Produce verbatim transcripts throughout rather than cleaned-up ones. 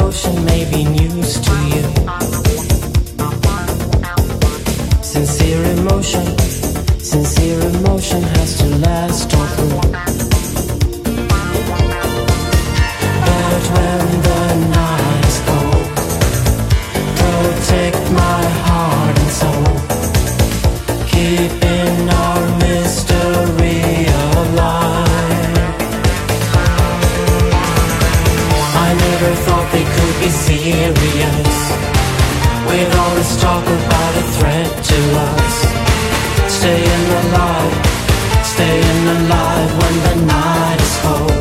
emotion may be news to you. Sincere emotion, sincere emotion has to last all through. But when the night is cold, protect my heart and soul, keeping our mystery alive. I never thought they could be serious, with all this talk about a threat to us. Staying alive, staying alive when the night is cold.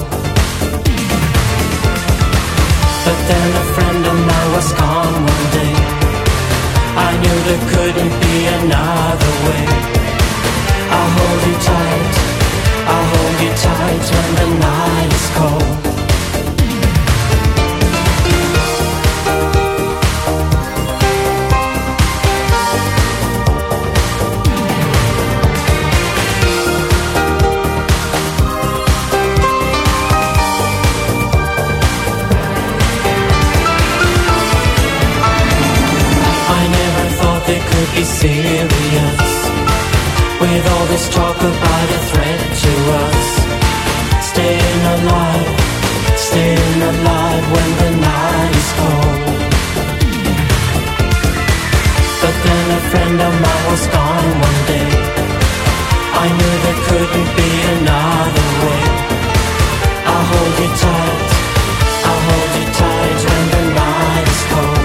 But then a friend of mine was gone one day. I knew there couldn't be another way. I'll hold you tight, I'll hold you tight when the night is cold. Be serious, with all this talk about a threat to us. Staying alive, staying alive when the night is cold. But then a friend of mine was gone one day. I knew there couldn't be another way. I'll hold you tight, I'll hold you tight when the night is cold.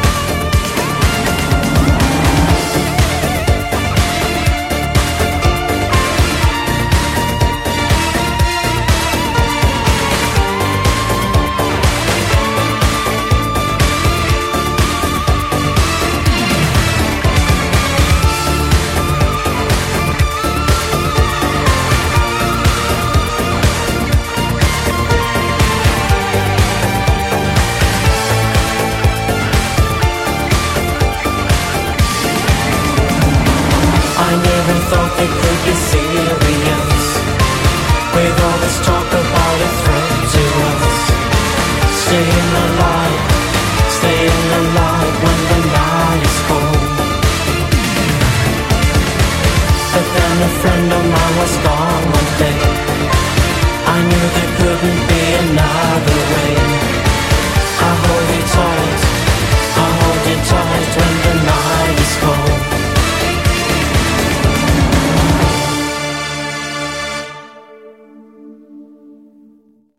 It could be serious, with all this talk about a threat to us. Staying alive, staying alive when the night is cold. But then a friend of mine was gone one day. I knew that